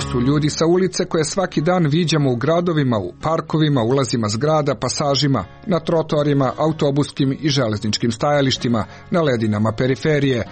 su ljudi sa ulice koje svaki dan viđamo u gradovima, u parkovima, ulazima zgrada, pasažima, na trotoarima, autobuskim i železničkim stajalištima, na ledinama periferije.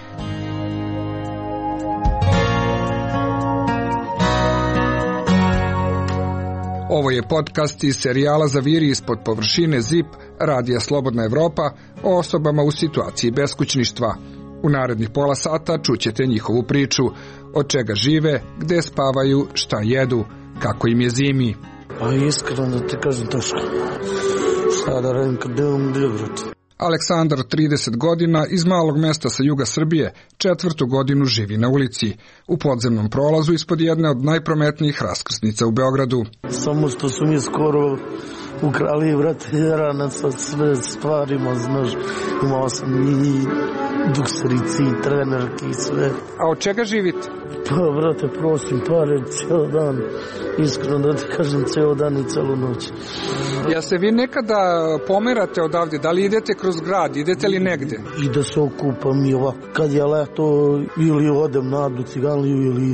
Ovo je podcast iz serijala Zaviri ispod površine ZIP, radija Slobodna Evropa, o osobama u situaciji beskućništva. U narednih pola sata čućete njihovu priču, od čega žive, gde spavaju, šta jedu, kako im je zimi. Pa iskreno da ti kažem teško. Šta da radim kad nemam gdje, brate. Aleksandar, 30 godina, iz malog mesta sa juga Srbije, 4. godinu živi na ulici, u podzemnom prolazu ispod jedne od najprometnijih raskrsnica u Beogradu. Samo što su mi skoro ukrali, brate, ranac sa sve stvarima, znaš, imao sam i dukserici, i trenerki i sve. A od čega živite? Pa, brate, prosim pare cijel dan, iskreno da ti kažem, cijel dan i celu noć. Ja se vi nekada pomerate odavde, da li idete kroz grad, idete li negde? I da se okupam i ovako, kad je leto, ili odem na Adu Ciganliju, ili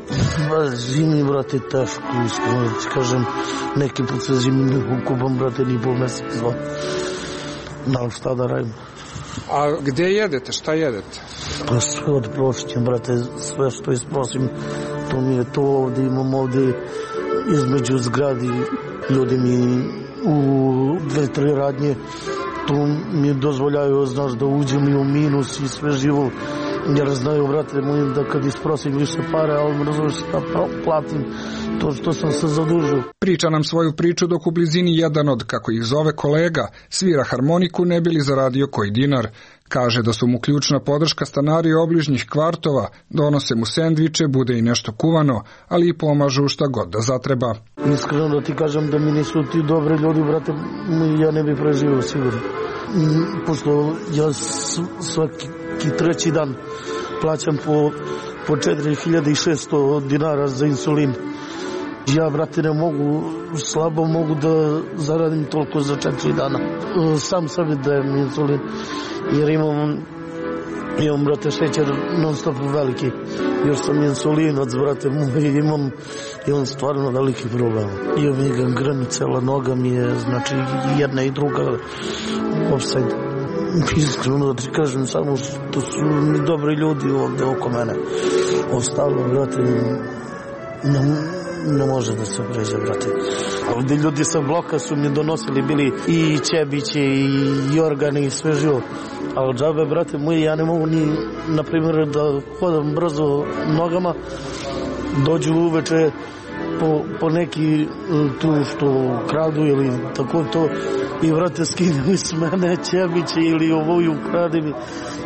zimi, brate, teško, iskreno da ti kažem, neki put se zimi ne okupam, brate, ni po mjesec, dva. Na šta da radim. A gde jedete, šta jedete? Pa sve od prošća, brate, sve što isprosim, to mi je to ovdje, imam ovdje između zgradi, ljudi mi u 2-3 radnje, to mi dozvoljaju, znaš, da uđem i u minus i sve živo, jer znaju, brate mojim, da kad isprosim više pare, ali mi razumiješ da platim to što sam se zadužio. Priča nam svoju priču dok u blizini jedan od, kako ih zove, kolega svira harmoniku ne bi li zaradio koji dinar. Kaže da su mu ključna podrška stanari obližnjih kvartova, donose mu sendviče, bude i nešto kuvano, ali i pomažu šta god da zatreba. Iskreno da ti kažem da mi nisu ti dobri ljudi, brate, ja ne bi preživio sigurno. Pošto ja svaki treći dan plaćam po 4600 dinara za insulin. Ja, brate, ne mogu, slabo mogu da zaradim toliko za 4 dana. Sam sebi dajem insulin, jer imam, brate, šećer non stop veliki. Još sam insulinac, brate, imam stvarno veliki problem. Imam i gangrenu, cela noga mi je, znači, jedna i druga offside. Iskreno da ti kažem, samo što su mi dobri ljudi ovdje oko mene. Ostalo, brate, ne može da se pređe, brate. Ovdje ljudi sa bloka su mi donosili, bili i Čebiće i Jorgane i sve živo. A od džabe, brate moji, ja ne mogu ni, na primjer, da hodam brzo nogama, dođu uveče po neki tu što kradu ili tako to i, brate, skidaju s mene Čebiće ili ovoju kradi.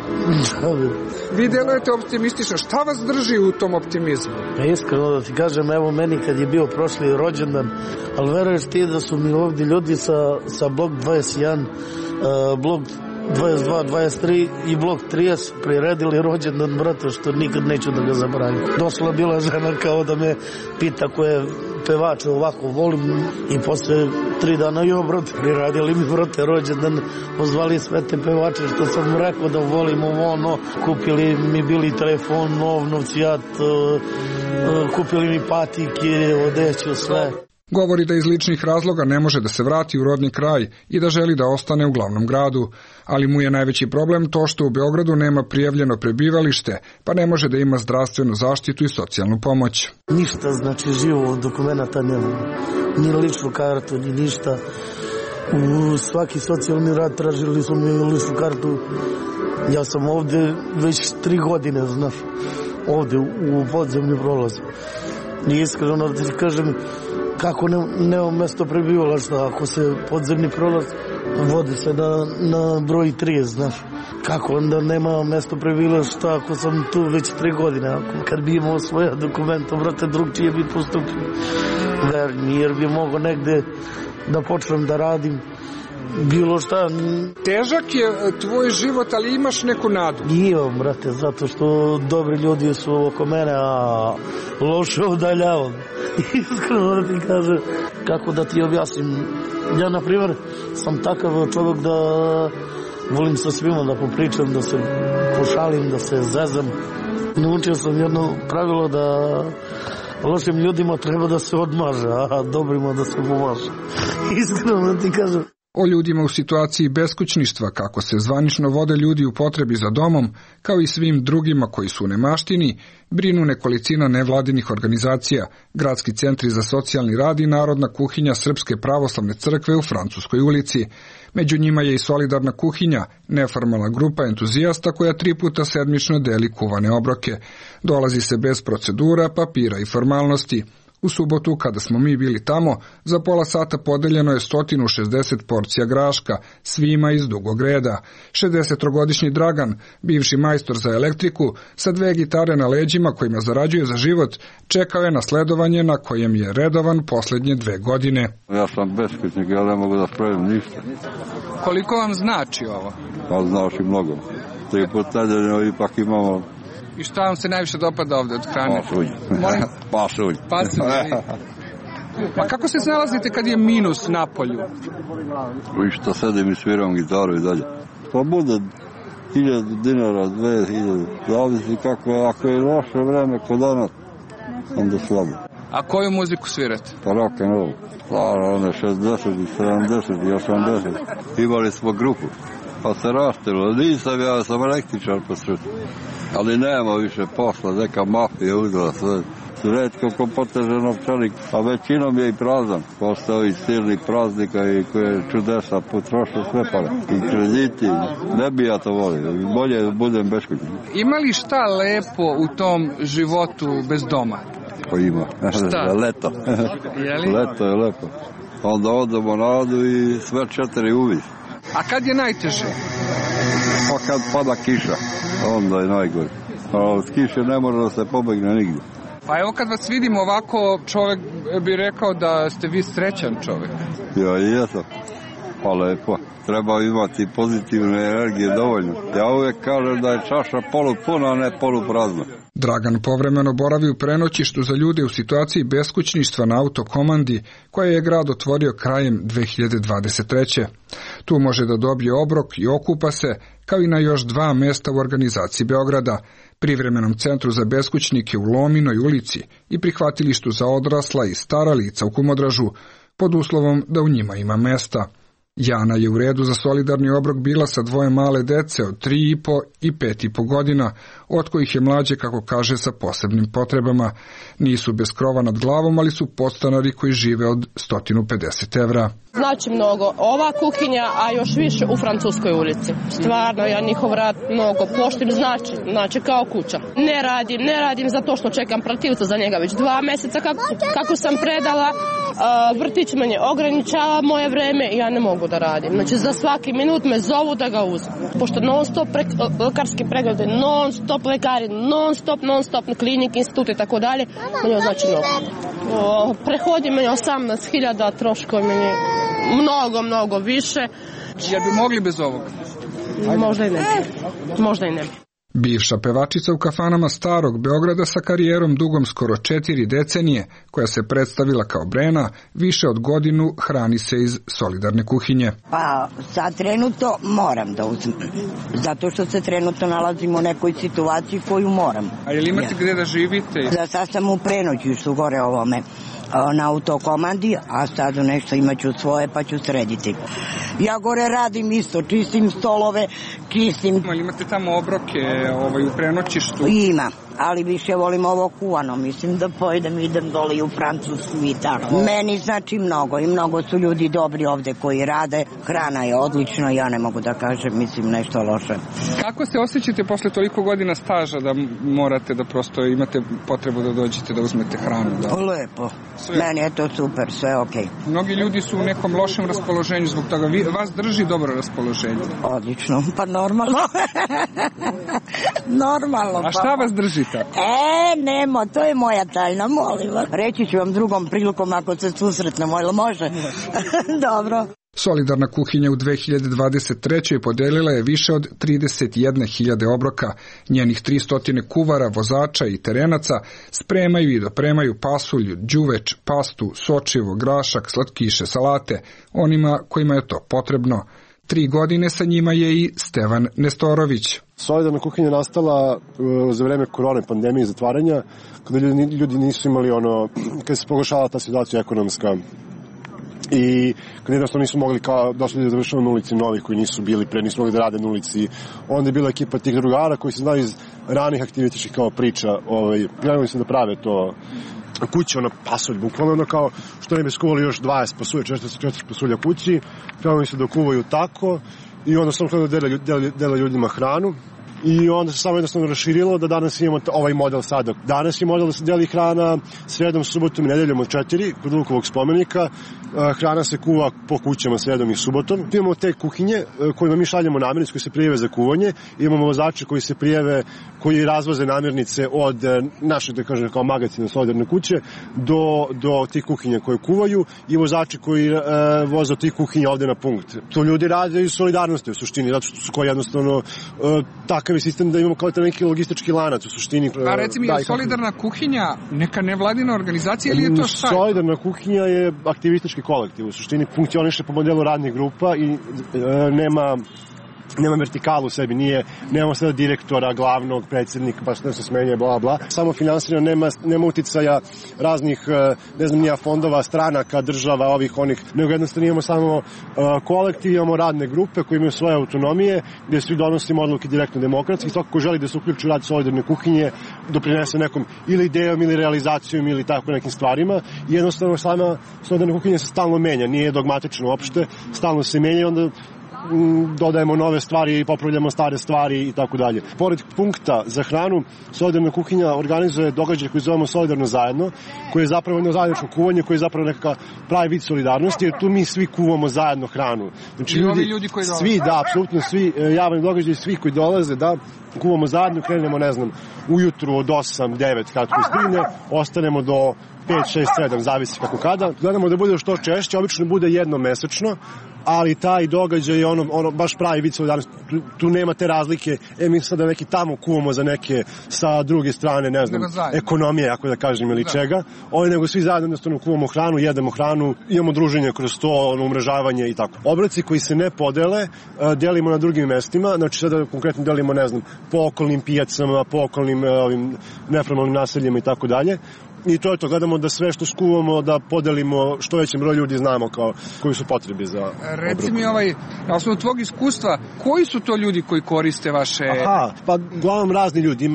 Vi delujete optimistično. Šta vas drži u tom optimizmu? Iskreno da ti kažem, evo meni kad je bio prošli rođendan, ali veruješ ti da su mi ovdje ljudi sa blok 21, blok 22, 23 i blok 30 priredili rođendan, brate, što nikad neću da ga zaboravim. Došla bila žena kao da me pita koje pevače ovako volim i posle 3 dana brate, priradili mi, brate, rođendan, pozvali sve te pevače što sam rekao da volim ono, kupili mi bili telefon, novcijat, kupili mi patike, odeću, sve. Govori da iz ličnih razloga ne može da se vrati u rodni kraj i da želi da ostane u glavnom gradu, ali mu je najveći problem to što u Beogradu nema prijavljeno prebivalište, pa ne može da ima zdravstvenu zaštitu i socijalnu pomoć. Ništa, znači, živo dokumenta nema, ni ličnu kartu, ni ništa. U svaki socijalni rad tražili su mi ličnu kartu. Ja sam ovdje već 3 godine, znaš, ovdje u podzemni prolaz. I iskreno da ti kažem, kako nema mjesto prebivališta, ako se podzemni prolaz vodi se na broj 30, znaš. Kako onda nema mjesto prebivališta ako sam tu već 3 godine, kad bi imao svoje dokumenta, brate, drugčije bi postupio. Jer bi mogao negde da počnem da radim, bilo šta. Težak je tvoj život, ali imaš neku nadu? Imam, brate, zato što dobri ljudi su oko mene, a loše udaljavam. Iskreno da ti kažem, kako da ti objasnim. Ja, na primjer, sam takav čovjek da volim sa svima da popričam, da se pošalim, da se zezam. Naučio sam jedno pravilo da lošim ljudima treba da se odmaže, a dobrima da se pomaže. Iskreno ti kažem. O ljudima u situaciji beskućništva, kako se zvanično vode ljudi u potrebi za domom, kao i svim drugima koji su u nemaštini, brinu nekolicina nevladinih organizacija, gradski centri za socijalni rad i narodna kuhinja Srpske pravoslavne crkve u Francuskoj ulici. Među njima je i solidarna kuhinja, neformalna grupa entuzijasta koja 3 puta sedmično deli kuvane obroke. Dolazi se bez procedura, papira i formalnosti. U subotu, kada smo mi bili tamo, za pola sata podeljeno je 160 porcija graška, svima iz dugog reda. 60-godišnji Dragan, bivši majstor za elektriku, sa 2 gitare na leđima kojima zarađuje za život, čekao je na sledovanje na kojem je redovan poslednje 2 godine. Ja sam beskućnik, ja ne mogu da spravim ništa. Koliko vam znači ovo? Pa znači mnogo. 3 puta nedeljno ipak imamo. I šta vam se najviše dopada ovde od hrane? Pasulj. Pa kako se snalazite kad je minus na polju? I što sedim i sviram gitaru i dalje. Pa bude 1000 dinara, 2000, zavisi kako je, ako je loše vreme kod danas, onda slabo. A koju muziku svirate? Pa rock and roll. One 60, 70 i 80. Imali smo grupu. Pa se rastilo. Nisam ja, sam električar po sreću. Ali nema više posla, neka mafija uzela sve. Redko ko poteže novčanik, a većinom je i prazan. Postao i silnih praznika i koje čudesa potroše sve pare. I krediti, ne bi ja to volio. Bolje da budem beskućnik. Ima li šta lepo u tom životu bez doma? Pa ima. Šta? Leto. Leto je lepo. Onda odemo na Adu i sve 4 uvis. A kad je najteže? Pa kad pada kiša, onda je najgore. A od kiše ne može da se pobegne nigdje. Pa evo kad vas vidim ovako, čovjek bi rekao da ste vi srećan čovjek. Ja i jesam. Pa lepo. Treba imati pozitivne energije dovoljno. Ja uvijek kažem da je čaša polupuna, a ne poluprazna. Dragan povremeno boravi u prenoćištu za ljude u situaciji beskućništva na autokomandi koje je grad otvorio krajem 2023. Tu može da dobije obrok i okupa se, kao i na još 2 mesta u organizaciji Beograda, privremenom centru za beskućnike u Lominoj ulici i prihvatilištu za odrasla i stara lica u Kumodražu, pod uslovom da u njima ima mesta. Jana je u redu za solidarni obrok bila sa 2 male dece od 3,5 i 5,5 godina, od kojih je mlađe, kako kaže, sa posebnim potrebama. Nisu bez krova nad glavom, ali su podstanari koji žive od 150 evra. Znači mnogo ova kuhinja, a još više u Francuskoj ulici. Stvarno, ja njihov rad mnogo poštim, znači kao kuća. Ne radim zato što čekam protivca za njega već 2 meseca kako sam predala. Vrtić meni ograničava moje vreme i ja ne mogu da radim. Znači za svaki minut me zovu da ga uzem. Pošto non stop lekarski preglede, non stop lekari, non stop klinike, institute i tako dalje, meni znači mnogo. Prehodi meni 18.000, troškovi meni mnogo više. Jer bi mogli bez ovog? Možda i ne. Bivša pevačica u kafanama starog Beograda sa karijerom dugom skoro 4 decenije, koja se predstavila kao Brena, više od godinu hrani se iz solidarne kuhinje. Pa sad trenutno moram da uzmem, zato što se trenutno nalazim u nekoj situaciji koju moram. A je li imate gde da živite? Da, sad sam u prenoćištu gore ovome na autokomandi, a sad nešto imaću svoje pa ću srediti. Ja gore radim isto, čistim stolove, čistim... Imate tamo obroke u prenoćištu? Ima, ali više volim ovo kuvano, mislim da pojedem, idem dole u Francusku i tako. Meni znači mnogo i mnogo su ljudi dobri ovde koji rade, hrana je odlična, ja ne mogu da kažem, mislim nešto loše. Kako se osjećate posle toliko godina staža da morate da prosto imate potrebu da dođete da uzmete hranu? Da? Lepo, meni je to super, sve okej. Mnogi ljudi su u nekom lošem raspoloženju zbog toga, vas drži dobro raspoloženje? Odlično, pa normalno. Normalno. A šta vas drži tako? Nemo, to je moja tajna, molim vas. Reći ću vam drugom prilikom ako se susretnemo, ili može? Dobro. Solidarna kuhinja u 2023. podelila je više od 31.000 obroka. Njenih 300 kuvara, vozača i terenaca spremaju i dopremaju pasulj, đuveč, pastu, sočivo, grašak, slatkiše, salate, onima kojima je to potrebno. 3 godine sa njima je i Stevan Nestorović. Solidarna kuhinja nastala za vreme korone, pandemije i zatvaranja, kada ljudi nisu imali kada se pogoršala ta situacija ekonomska i kad jednostavno nisu mogli došli da završava na ulici novih koji nisu bili pre, nisu mogli da rade na ulici. Onda je bila ekipa tih drugara koji se znaju iz ranih aktivitičkih kao priča. Krenuli se da prave to kuće, pasulj, bukvalno kao što ne bi skuvali još 20 pasulja, 44 pasulja kući. Krenuli se da kuvaju tako i onda samo da dele ljudima hranu. I onda se samo jednostavno raširilo da danas imamo ovaj model sada. Danas je model da se deli hrana sredom, subotom i nedeljom od 4 kod Lukovog spomenika. Hrana se kuva po kućama sredom i subotom. Imamo te kuhinje kojima mi šaljemo namirnice koji se prijave za kuvanje. Imamo vozače koji se prijave, koji razvoze namirnice od našeg, da kažem, kao magacina solidarne kuće do tih kuhinja koje kuvaju i vozači koji voze od tih kuhinja ovde na punkt. To ljudi rade iz solidarnosti u suštini, zato što su koji jednostavno takav je sistem da imamo kao neki logistički lanac u suštini. A recimo je solidarna kuhinja neka nevladina organizacija ili je to šta? Solidarna kuhinja je aktivistički kolektiv. U suštini funkcioniše po modelu radnih grupa i nema vertikalu u sebi, nemamo sada direktora, glavnog, predsjednika, pa što se smenje, bla, bla. Samo finansirano, nema uticaja raznih, fondova, stranaka, država, onih, nego jednostavno imamo samo kolektiv, imamo radne grupe koje imaju svoje autonomije, gde svi donosimo odluke direktno demokratski. Svako ko želi da se uključi u rad solidarne kuhinje, doprinese nekom ili idejom ili realizacijom ili tako nekim stvarima. I jednostavno sama solidarna kuhinja se stalno menja, nije dogmatično uopšte, stalno se menja i onda dodajemo nove stvari, popravljamo stare stvari i tako dalje. Pored punkta za hranu, solidarna kuhinja organizuje događaj koji zovemo Solidarno zajedno, koji je zapravo jedno zajedničko kuvanje, koji je zapravo nekakav pravi vid solidarnosti, jer tu mi svi kuvamo zajedno hranu. Znači, ljudi koji dolaze. Svi, da, apsolutno svi javni događaji, svi koji dolaze, da, kuvamo zajedno, krenemo, ujutru od 8, 9, kad koji stigne, ostanemo do 5, 6, 7, zavisi kako kada. Gledamo da bude što češće, obično bude jednom mesečno, ali taj događaj je baš pravi vid solidarnosti. Tu nema te razlike, mi sada neki tamo kuvamo za neke sa druge strane, ekonomije, ako da kažem, ili čega. Nego svi zajedno jednostavno kuvamo hranu, jedemo hranu, imamo druženje kroz to, umrežavanje i tako. Obroci koji se ne podele, delimo na drugim mestima, znači sada konkretno delimo, po okolnim pijacama, po okolnim neformalnim naseljima i tako dalje. I to je to, gledamo da sve što skuvamo da podelimo što većem broju ljudi znamo koji su potrebi za obrok. Reci mi na osnovu tvog iskustva, koji su to ljudi koji koriste vaše... Pa uglavnom razni ljudi,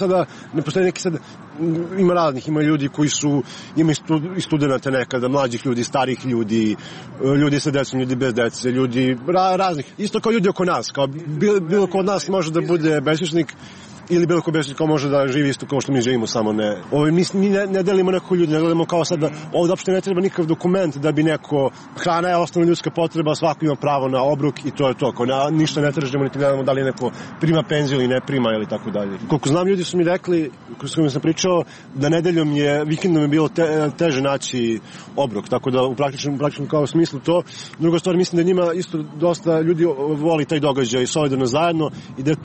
ne postoji neki sad, ima raznih, ima ljudi koji ima i studenta nekada, mlađih ljudi, starih ljudi, ljudi sa decom, ljudi bez dece, ljudi raznih, isto kao ljudi oko nas, kao bilo ko od nas može da bude beskućnik, ili bilo ko beskućnik može da živi isto kao što mi živimo, samo ne. Mi ne delimo nekog ljudi, ne gledamo kao sad da ovdje uopšte ne treba nikakav dokument da bi hrana je osnovna ljudska potreba, svako ima pravo na obrok i to je to. Ništa ne tražimo, niti gledamo da li neko prima penziju ili ne prima ili tako dalje. Koliko znam, ljudi su mi rekli, s kojima sam pričao, da vikendom je bilo teže naći obrok, tako da u praktičnom kao smislu to. Druga stvar, mislim da njima isto dosta ljudi voli taj događaj solidarno zajedno i da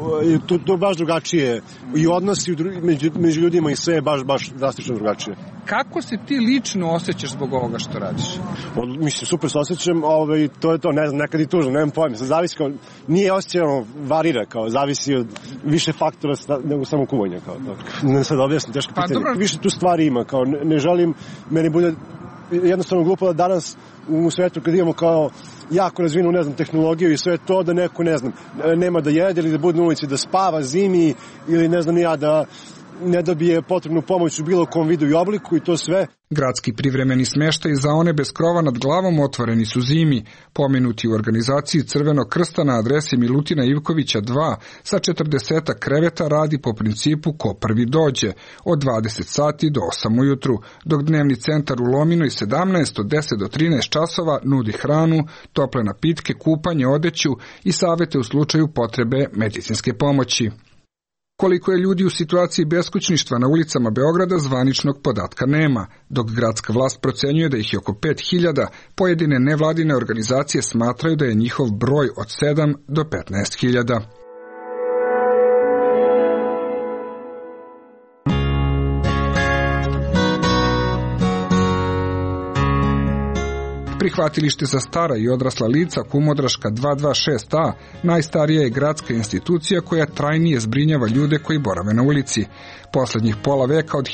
tu baš drugačije i odnosi među ljudima i sve je baš drastično drugačije. Kako se ti lično osjećaš zbog ovoga što radiš? Mislim, super se osjećam, to je to, ne znam, nekad i tužno, nemam pojma, zavisi nije osjećano, varira, zavisi od više faktora nego samo kuvanja, ne sad objasnim, teško pitanje. Više tu stvari ima, ne želim, meni bude jednostavno glupo da danas u svetu kad imamo jako razvinu, tehnologiju i sve to, da neko, nema da jede ili da bude na ulici, da spava zimi ili da ne dobije potrebnu pomoć u bilo kom vidu i obliku i to sve. Gradski privremeni smeštaj za one bez krova nad glavom otvoreni su zimi, pomenuti u organizaciji Crvenog krsta na adresi Milutina Ivkovića 2 sa 40 kreveta radi po principu ko prvi dođe, od 20 sati do 8 ujutru, dok dnevni centar u Lominoj 17 od 10 do 13 časova nudi hranu, tople napitke, kupanje, odeću i savete u slučaju potrebe medicinske pomoći. Koliko je ljudi u situaciji beskućništva na ulicama Beograda, zvaničnog podatka nema, dok gradska vlast procenjuje da ih je oko 5000, pojedine nevladine organizacije smatraju da je njihov broj od 7 do 15.000. Prihvatilište za stara i odrasla lica Kumodraška 226A najstarija je gradska institucija koja trajnije zbrinjava ljude koji borave na ulici. Poslednjih pola veka od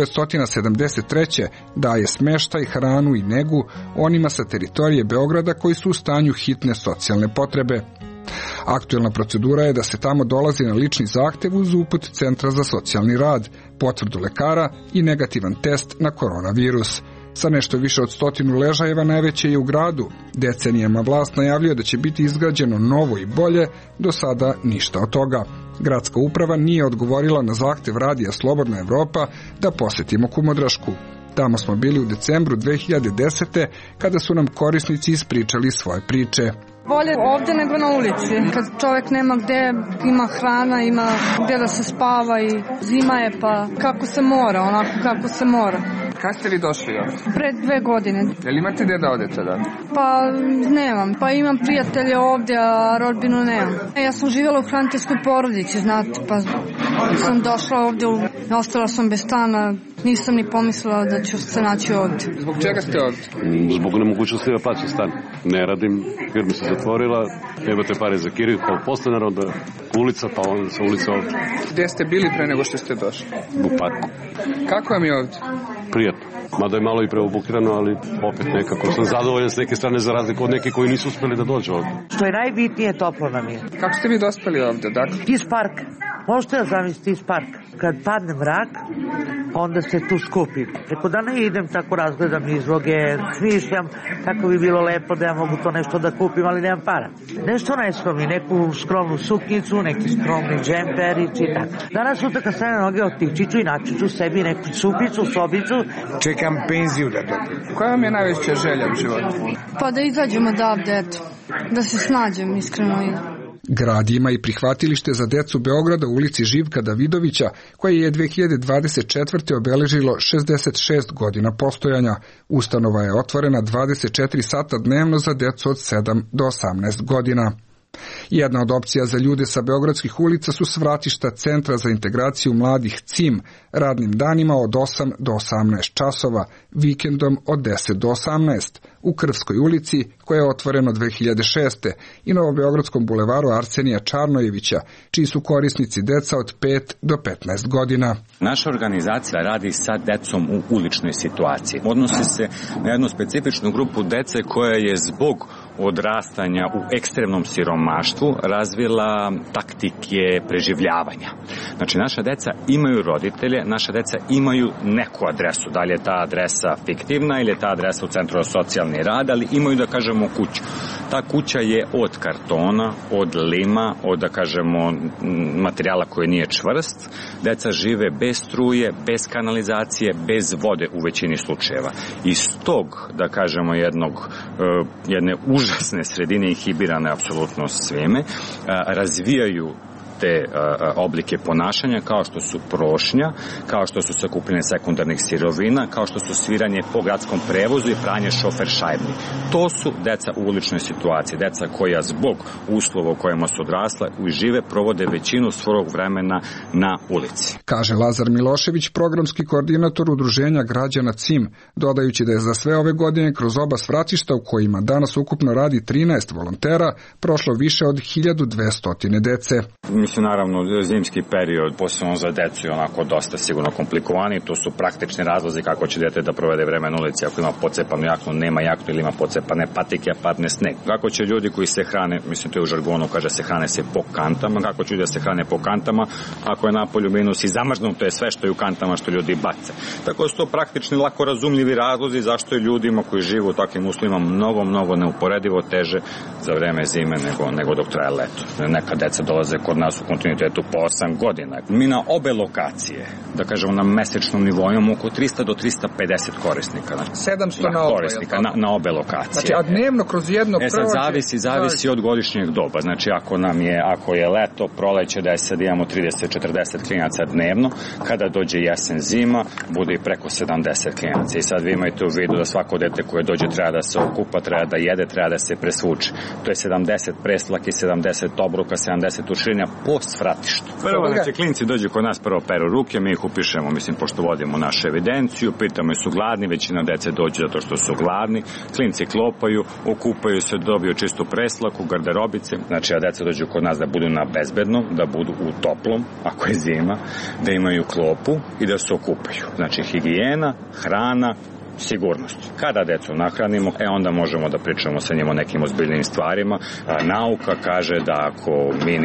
1973. daje smeštaj, hranu i negu onima sa teritorije Beograda koji su u stanju hitne socijalne potrebe. Aktuelna procedura je da se tamo dolazi na lični zahtev uz uput Centra za socijalni rad, potvrdu lekara i negativan test na koronavirus. Sa nešto više od 100 ležajeva najveće je u gradu. Decenijama vlast najavljuje da će biti izgrađeno novo i bolje, do sada ništa od toga. Gradska uprava nije odgovorila na zahtev Radija Slobodna Evropa da posetimo Kumodrašku. Tamo smo bili u decembru 2010. kada su nam korisnici ispričali svoje priče. Bolje ovde nego na ulici. Kad čovjek nema gde, ima hrana, ima gde da se spava i zima je pa kako se mora, onako kako se mora. Kad ste vi došli ovdje? Pre 2 godine. Jel imate gde da odete da? Pa nemam. Pa imam prijatelje ovdje, a rodbinu nemam. Ja sam živjela u hraniteljskoj porodici, znate, pa sam došla ovdje, ostala sam bez stana, nisam ni pomislila da ću se naći ovdje. Zbog čega ste ovdje? Zbog nemogućnosti da plaćam stan. Ne radim, firma se zatvorila, nemate pare za kiriju, pa posle naravno da ulica, pa onda sa ulica ovdje. Gde ste bili pre nego što ste došli? U parku. Kako vam je ovdje? Prijatno. Mada je malo i preobukirano, ali opet nekako sam zadovoljan s neke strane za razliku od neke koji nisu uspeli da dođu ovdje. Što je najbitnije, toplo nam je. Kako ste vi dospeli ovdje, dakle? Iz parka. Možete da zamislite iz parka. Kad padne mrak, onda se tu skupim. Preko dana idem, tako razgledam izloge, smišljam kako bi bilo lepo da ja mogu to nešto da kupim, ali nemam para. Nešto najskromni, neku skromnu suknicu, neki skromni džemperić i tako. Danas sutra kad stane noge otići ću i naći ću sebi neku supicu, sobicu. Čekam penziju da dobijem. Koja vam je najveća želja u životu? Pa da izađemo odavde, eto. Da se snađem, iskreno. Grad ima i prihvatilište za decu Beograda u ulici Živka Davidovića, koje je 2024. obeležilo 66 godina postojanja. Ustanova je otvorena 24 sata dnevno za decu od 7 do 18 godina. Jedna od opcija za ljude sa beogradskih ulica su svratišta Centra za integraciju mladih CIM, radnim danima od 8 do 18 časova, vikendom od 10 do 18, u Krvskoj ulici, koja je otvoreno 2006. i Novobeogradskom bulevaru Arsenija Čarnojevića, čiji su korisnici deca od 5 do 15 godina. Naša organizacija radi sa decom u uličnoj situaciji. Odnosi se na jednu specifičnu grupu dece koja je zbog odrastanja u ekstremnom siromaštvu razvila taktike preživljavanja. Znači, naša deca imaju roditelje, naša deca imaju neku adresu, da li je ta adresa fiktivna ili je ta adresa u Centru za socijalni rad, ali imaju, da kažemo, kuću. Ta kuća je od kartona, od lima, od, da kažemo, materijala koji nije čvrst. Deca žive bez struje, bez kanalizacije, bez vode u većini slučajeva. Iz tog, da kažemo, jedne užasne sredine inhibirane apsolutno svime, razvijaju te oblike ponašanja kao što su prošnja, kao što su sakupljanje sekundarnih sirovina, kao što su sviranje po gradskom prevozu i pranje šofer šajbni. To su deca u uličnoj situaciji, deca koja zbog uslova u kojima su odrasla i žive provode većinu svog vremena na ulici. Kaže Lazar Milošević, programski koordinator udruženja građana CIM, dodajući da je za sve ove godine kroz oba svratišta u kojima danas ukupno radi 13 volontera prošlo više od 1200 dece. Mislim, naravno, zimski period, posebno za decu, je onako dosta sigurno komplikovani. To su praktični razlozi kako će dete da provede vreme na ulici ako ima pocepanu jaknu, nema jaknu ili ima pocepane patike, padne sneg. Kako će ljudi koji se hrane, mislim, to je u žargonu, kaže se hrane se po kantama, kako će ljudi da se hrane po kantama ako je napolju minus i zamrznuto je sve što je u kantama što ljudi bace. Tako da su to praktični, lako razumljivi razlozi zašto je ljudima koji žive u takvim uslovima mnogo neuporedivo teže za vreme zime nego dok traje leto. Neka deca dolaze kod nas u kontinuitetu po 8 godina. Mi na obe lokacije, da kažemo na mesečnom nivou, imamo oko 300 do 350 korisnika. 700 na korisnika na obe lokacije. Znači, a dnevno kroz jedno prođe? Zavisi od godišnjeg doba. Znači, ako je leto, proleće, da je sad imamo 30-40 klinaca dnevno, kada dođe jesen, zima, bude i preko 70 klinaca. I sad vi imajte u vidu da svako dete koje dođe treba da se okupa, treba da jede, treba da se presvuče. To je 70 preslaki, 70 obruka, 70 tuširnja, po svratištu. Prvo, znači, klinci dođu kod nas, prvo peru ruke, mi ih upišemo, pošto vodimo našu evidenciju, pitamo su gladni, većina dece dođe zato što su gladni, klinci klopaju, okupaju se, dobiju čistu preslaku, garderobice, znači, a deca dođu kod nas da budu na bezbednom, da budu u toplom, ako je zima, da imaju klopu i da se okupaju. Znači, higijena, hrana, sigurnost. Kada decu nahranimo, onda možemo da pričamo sa njima o nekim ozbiljnim stvarima. Nauka kaže da ako mi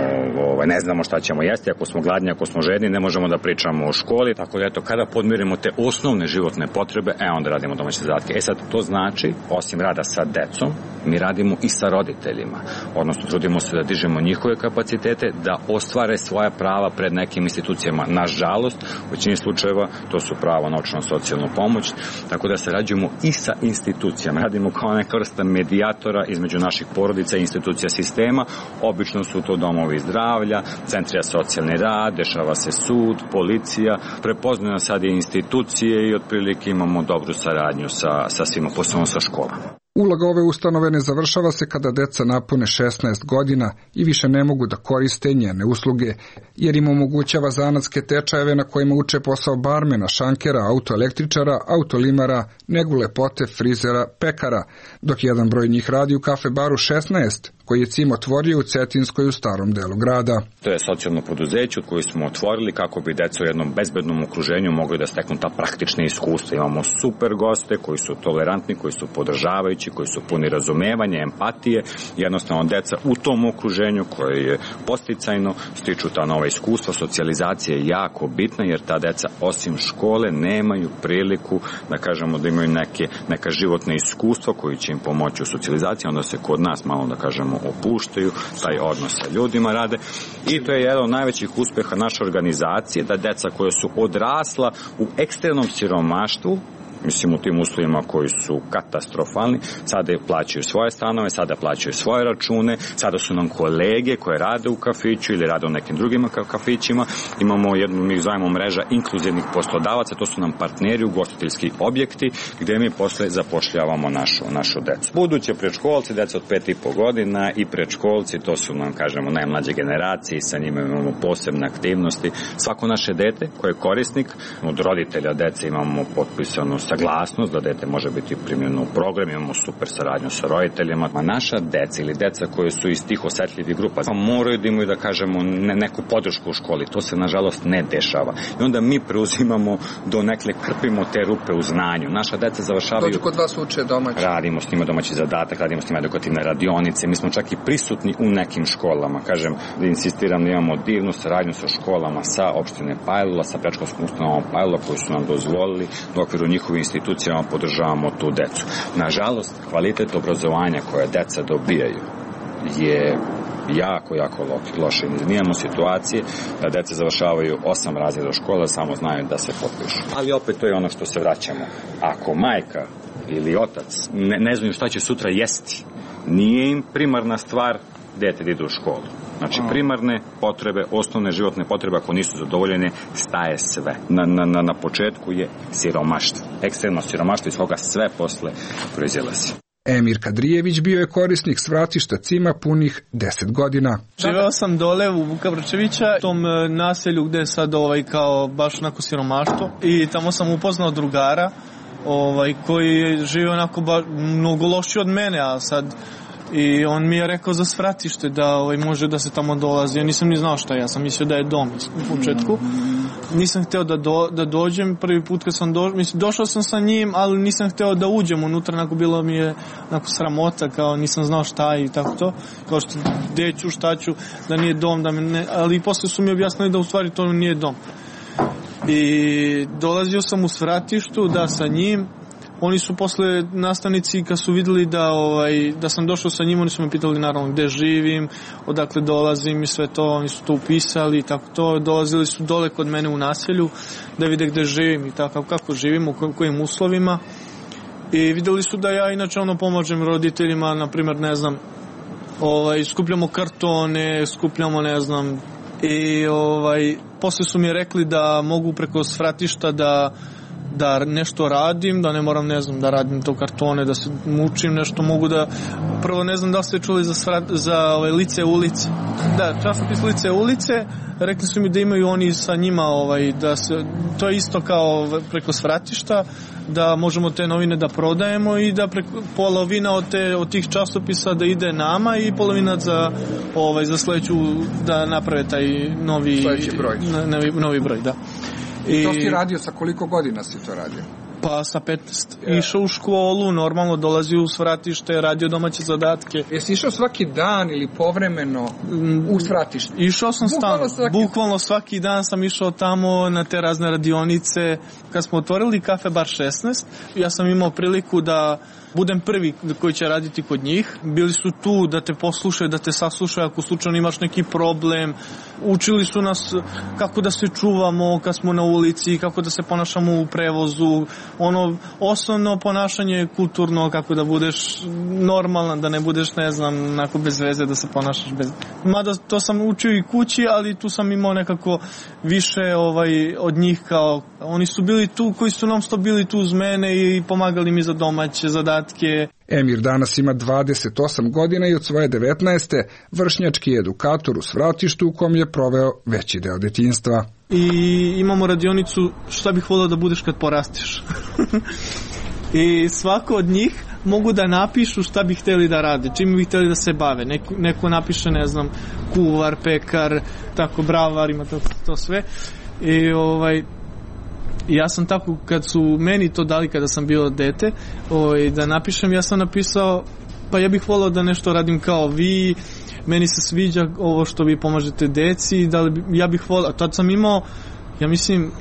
ne znamo šta ćemo jesti, ako smo gladni, ako smo žedni, ne možemo da pričamo o školi, tako da kada podmirimo te osnovne životne potrebe, onda radimo domaće zadatke. Sad, to znači, osim rada sa decom, mi radimo i sa roditeljima. Odnosno, trudimo se da dižemo njihove kapacitete, da ostvare svoja prava pred nekim institucijama. Nažalost, u većini slučajeva to su pravo na novčano-socijalnu pomoć, tako da sarađujemo i sa institucijama. Radimo kao neka vrsta medijatora između naših porodica i institucija sistema. Obično su to domovi zdravlja, centri za socijalni rad, dešava se sud, policija, prepoznaju nas sad i institucije i otprilike imamo dobru saradnju sa svima, posebno sa školama. Uloga ove ustanove ne završava se kada deca napune 16 godina i više ne mogu da koriste njene usluge, jer im omogućava zanatske tečajeve na kojima uče posao barmena, šankera, autoelektričara, autolimara, negu lepote, frizera, pekara, dok jedan broj njih radi u kafe baru 16, koji je CIM otvorio u Cetinskoj u starom delu grada. To je socijalno preduzeće koje smo otvorili kako bi deca u jednom bezbednom okruženju mogli da steknu ta praktična iskustva. Imamo super goste koji su tolerantni, koji su podržavajući, koji su puni razumevanja, empatije. Jednostavno, deca u tom okruženju koje je podsticajno stiču ta nova iskustva. Socijalizacija je jako bitna jer ta deca osim škole nemaju priliku da kažemo da imaju neka životna iskustva koji će im pomoći u socijalizaciji. Onda se kod nas malo da kažemo opuštaju, taj odnos sa ljudima rade i to je jedan od najvećih uspeha naše organizacije, da deca koja su odrasla u ekstremnom siromaštvu, u tim uslovima koji su katastrofalni, sada plaćaju svoje stanove, sada plaćaju svoje račune, sada su nam kolege koje rade u kafiću ili rade u nekim drugim kafićima. Imamo jednu, mi zovemo mreža inkluzivnih poslodavaca, to su nam partneri, ugostiteljski objekti, gde mi posle zapošljavamo našu decu. Buduće predškolci, deca od 5,5 godina i predškolci, to su nam, kažemo, najmlađe generacije, sa njima imamo posebne aktivnosti. Svako naše dete koje je korisnik, od roditelja dece imamo potpisano saglasnost da dete može biti primljeno u program, imamo super saradnju sa roditeljima. A naša deca ili deca koje su iz tih osetljivih grupa moraju da imaju, da kažemo, neku podršku u školi. To se, nažalost, ne dešava. I onda mi preuzimamo do nekle, krpimo te rupe u znanju. Naša deca završavaju... Dođu kod vas uče domaći. Radimo s njima domaći zadatak, radimo s njima edukativne radionice. Mi smo čak i prisutni u nekim školama. Kažem, da insistiram da imamo divnu saradnju sa školama, sa opštine Pajlula, sa predškolskom ustanovom Pajlula, koji su nam dozvolili u okviru njihovih institucijama podržavamo tu decu. Nažalost, kvalitet obrazovanja koje deca dobijaju je jako loše. Mi imamo situacije da deca završavaju 8 razreda škola, samo znaju da se potpišu. Ali opet to je ono što se vraćamo. Ako majka ili otac ne znaju šta će sutra jesti, nije im primarna stvar dete da ide u školu. Znači, primarne potrebe, osnovne životne potrebe, ako nisu zadovoljene, staje sve. Na početku je siromaštvo. Ekstremno siromaštvo iz koga sve posle proizilazi. Emir Kadrijević bio je korisnik svratišta CIM-a punih 10 godina. Živeo sam dole u Vuka Vrčevića, u tom naselju gde je sad kao baš onako siromaštvo, i tamo sam upoznao drugara koji žive onako mnogo loši od mene, a sad i on mi je rekao za svratište da može da se tamo dolazi. Ja nisam ni znao šta, ja sam mislio da je dom u početku. Nisam hteo da dođem, prvi put kad sam došao sam sa njim, ali nisam hteo da uđem unutra, bilo mi je sramota, kao nisam znao šta i tako to, kao što gde ću, šta ću, da nije dom, ali posle su mi objasnili da u stvari to nije dom. I dolazio sam u svratištu, da, sa njim. Oni su posle nastavnici, kad su videli da sam došao sa njim, oni su me pitali naravno gde živim, odakle dolazim i sve to, oni su to upisali i tako to. Dolazili su dole kod mene u naselju da vide gde živim i tako, kako živim, u kojim uslovima. I videli su da ja inače pomažem roditeljima, na primjer, ne znam, skupljamo kartone, skupljamo, ne znam, i posle su mi rekli da mogu preko svratišta da da nešto radim, da ne moram, ne znam, da radim to kartone, da se mučim, nešto mogu da... Prvo, ne znam da li ste čuli za Lice ulice. Da, časopis Lice ulice, rekli su mi da imaju oni sa njima, da se, to je isto kao preko svratišta, da možemo te novine da prodajemo i da polovina od tih časopisa da ide nama i polovina za sledeću da naprave taj novi broj, da. I to si radio, sa koliko godina si to radio? Pa sa 15. Išao u školu, normalno dolazio u svratište, radio domaće zadatke. Jesi išao svaki dan ili povremeno u svratište? Išao sam bukvalno svaki dan sam išao tamo na te razne radionice. Kad smo otvorili Kafe Bar 16, ja sam imao priliku da budem prvi koji će raditi kod njih. Bili su tu da te poslušaju, da te saslušaju ako slučajno imaš neki problem. Učili su nas kako da se čuvamo kad smo na ulici, kako da se ponašamo u prevozu, osnovno ponašanje kulturno, kako da budeš normalan, da ne budeš, ne znam, onako bez veze, da se ponašaš bez... Mada to sam učio i kući, ali tu sam imao nekako više od njih, kao oni su bili tu, koji su non stop bili tu uz mene i pomagali mi za domaće zadatke. Emir danas ima 28 godina i od svoje 19. vršnjački edukator u svratištu u kom je proveo veći deo detinjstva. I imamo radionicu šta bih volio da budeš kad porastiš. I svako od njih mogu da napišu šta bi hteli da rade, čim bi hteli da se bave. Neko napiše, ne znam, kuvar, pekar, tako, bravar, ima to sve. I ja sam tako, kad su meni to dali kada sam bio dete, da napišem, ja sam napisao, pa ja bih volao da nešto radim kao vi, meni se sviđa ovo što vi pomažete deci, ja bih volao, tad sam imao, ja mislim,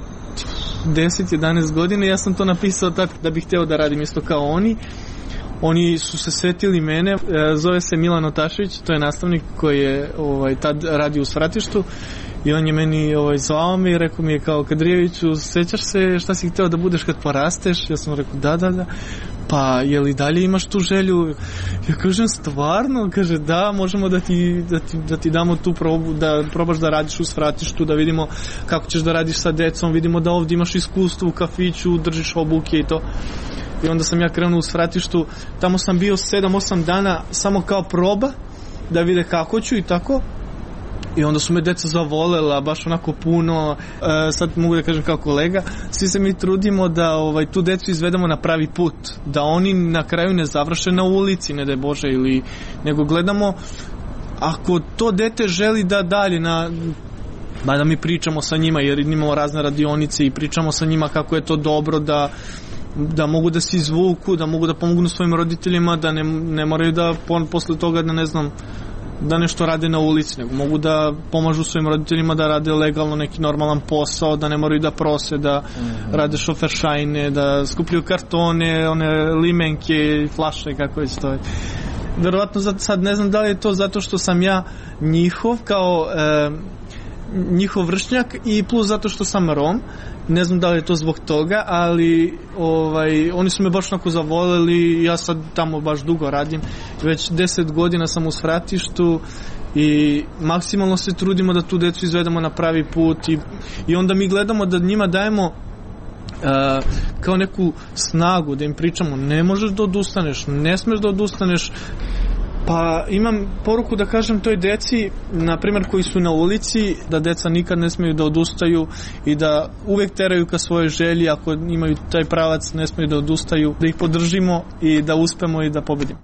10-11 godina, ja sam to napisao tako da bih hteo da radim isto kao oni. Oni su se setili mene, zove se Milan Otašević, to je nastavnik koji je tad radio u svratištu. I on je meni zvao me i rekao mi je kao, Kadrijeviću, sećaš se šta si hteo da budeš kad porasteš? Ja sam rekao da. Pa je li dalje imaš tu želju? Ja kažem, stvarno? Kaže, da, možemo da ti damo tu probu, da probaš da radiš u svratištu, da vidimo kako ćeš da radiš sa decom, vidimo da ovdje imaš iskustvo u kafiću, držiš obuke i to. I onda sam ja krenuo u svratištu, tamo sam bio 7-8 dana samo kao proba, da vide kako ću i tako. I onda su me deca zavolela, baš onako puno, sad mogu da kažem kao kolega, svi se mi trudimo da tu decu izvedemo na pravi put, da oni na kraju ne završe na ulici, ne daj Bože, nego gledamo, ako to dete želi da dalje da mi pričamo sa njima, jer imamo razne radionice i pričamo sa njima kako je to dobro, da mogu da se izvuku, da mogu da pomognu svojim roditeljima, da ne moraju da posle toga da ne znam, da nešto rade na ulici, nego mogu da pomažu svojim roditeljima da rade legalno neki normalan posao, da ne moraju da prose, da rade šoferšajne, da skupljaju kartone, one limenke, flaše, kako već to je. Verovatno sad ne znam da li je to zato što sam ja njihov kao njihov vršnjak i plus zato što sam Rom, ne znam da li je to zbog toga, ali oni su me baš onako zavoleli, ja sad tamo baš dugo radim, već 10 godina sam u svratištu i maksimalno se trudimo da tu decu izvedemo na pravi put i onda mi gledamo da njima dajemo kao neku snagu, da im pričamo, ne možeš da odustaneš, ne smeš da odustaneš. Pa imam poruku da kažem toj deci, na primjer koji su na ulici, da deca nikad ne smiju da odustaju i da uvek teraju ka svojoj želji, ako imaju taj pravac ne smiju da odustaju, da ih podržimo i da uspemo i da pobedimo.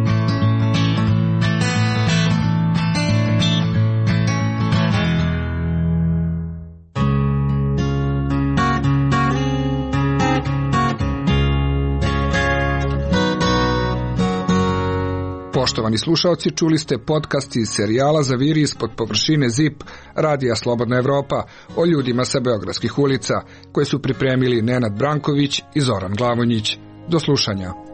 Poštovani slušaoci, čuli ste podcast iz serijala Zaviri ispod površine ZIP Radija Slobodna Evropa o ljudima sa beogradskih ulica, koje su pripremili Nenad Branković i Zoran Glavonjić. Do slušanja.